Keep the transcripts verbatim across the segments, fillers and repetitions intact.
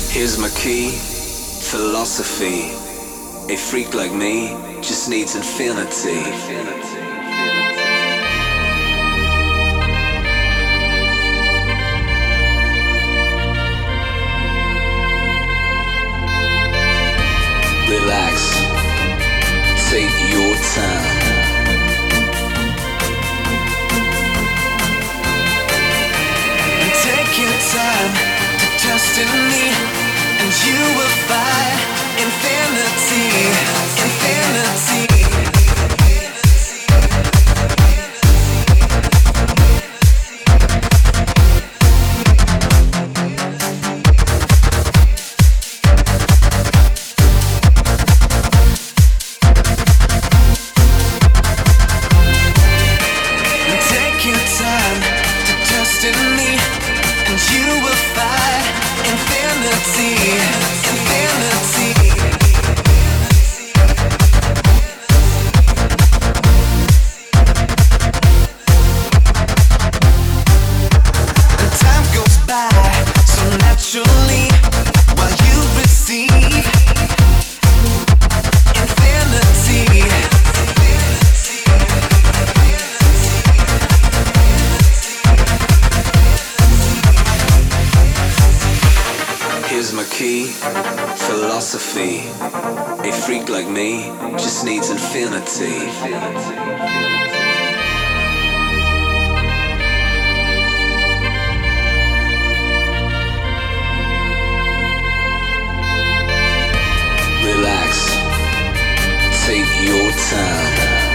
Here's my key, philosophy. A freak like me just needs infinity. Relax, take your time. And take your time to trust in me, and you will find infinity, infinity. Here's my key, philosophy. A freak like me just needs infinity. Relax, take your time.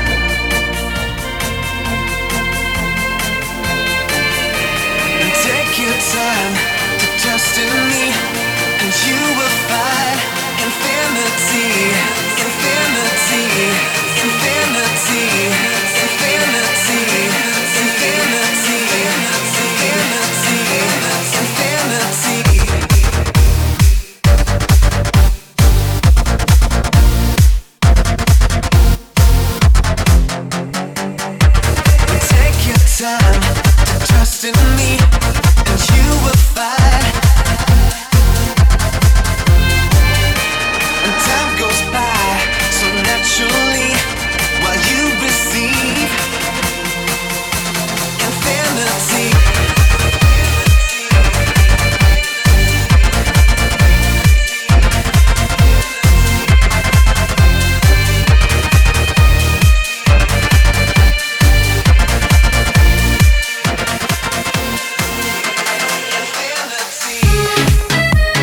Take your time to trust in me, and you will find infinity, infinity, infinity, infinity, infinity, infinity, infinity. Take your time to trust in me, and you will find. And time goes by so naturally while you receive infinity.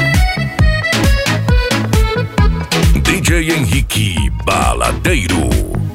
D J Henrique Baladeiro.